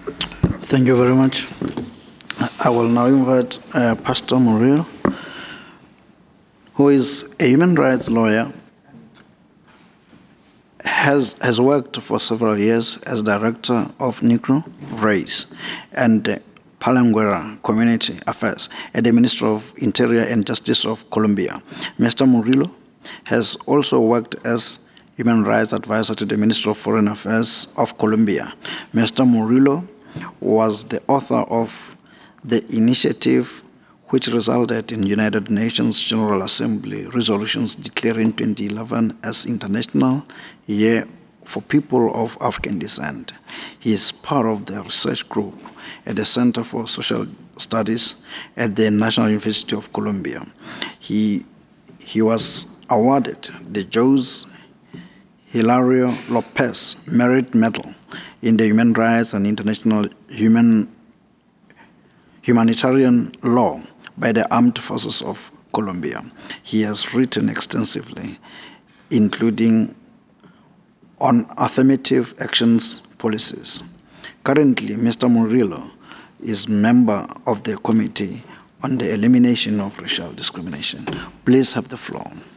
Thank you very much. I will now invite Pastor Murillo, who is a human rights lawyer, has worked for several years as director of Negro Race and Palanguera Community Affairs at the Ministry of Interior and Justice of Colombia. Mr. Murillo has also worked as human rights advisor to the Ministry of Foreign Affairs of Colombia. Mr. Murillo was the author of the initiative which resulted in United Nations General Assembly resolutions declaring 2011 as International Year for People of African Descent. He is part of the research group at the Center for Social Studies at the National University of Colombia. He was awarded the Jose Hilario Lopez Merit Medal in the Human Rights and International Humanitarian Law by the Armed Forces of Colombia. He has written extensively, including on affirmative actions policies. Currently, Mr. Murillo is member of the Committee on the Elimination of Racial Discrimination. Please have the floor.